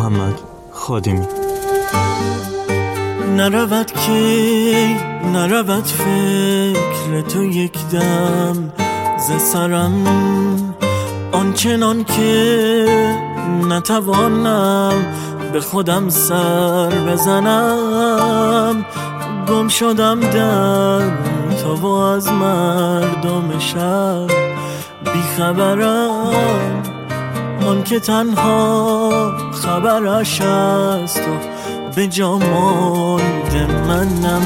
محمد خادمی. نرود کی نرود فکر تو یک دم ز سرم، آنچنان که نتوانم به خودم سر بزنم. گم شدم در تو و از مردم شهر بیخبرم، آن که تنها خبرش است و به جا مانده منم.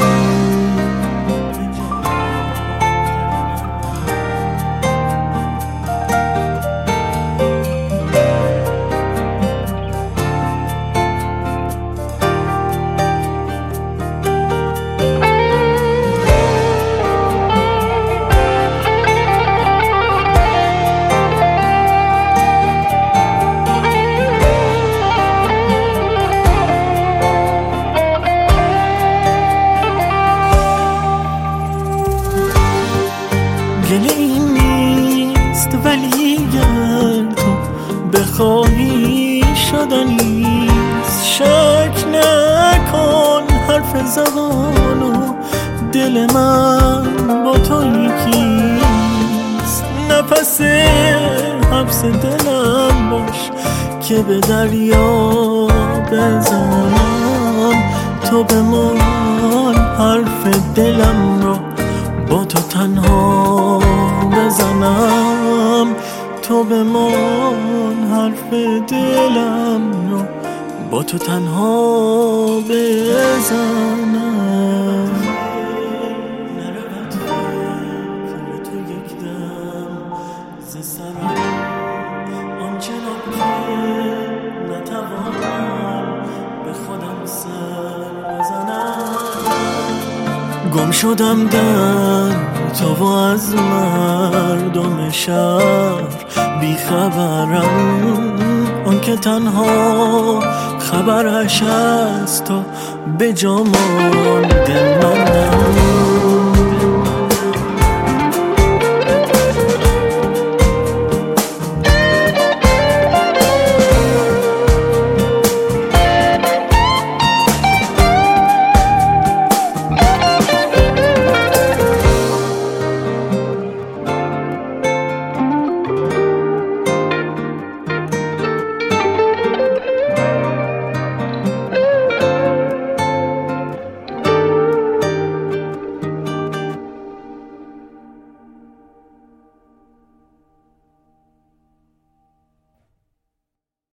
گله این نیست ولی گر تو بخواهی شدنیست. شک نکن حرف زبان و دل من با تو یکیست. نفس حبس دلم باش که به دریا بزنم. تو بمان حرف دلم رو با تو تنها بزنم. تو بمان حرف دلم رو با تو تنها بزنم. نرود فکر تو یک دم ز سرم، آنچنان که نتوانم به خودم سر بزنم. گم شدم در تو و از مردم شهر بیخبرم، آن که تنها خبرش است و به جا مانده منم.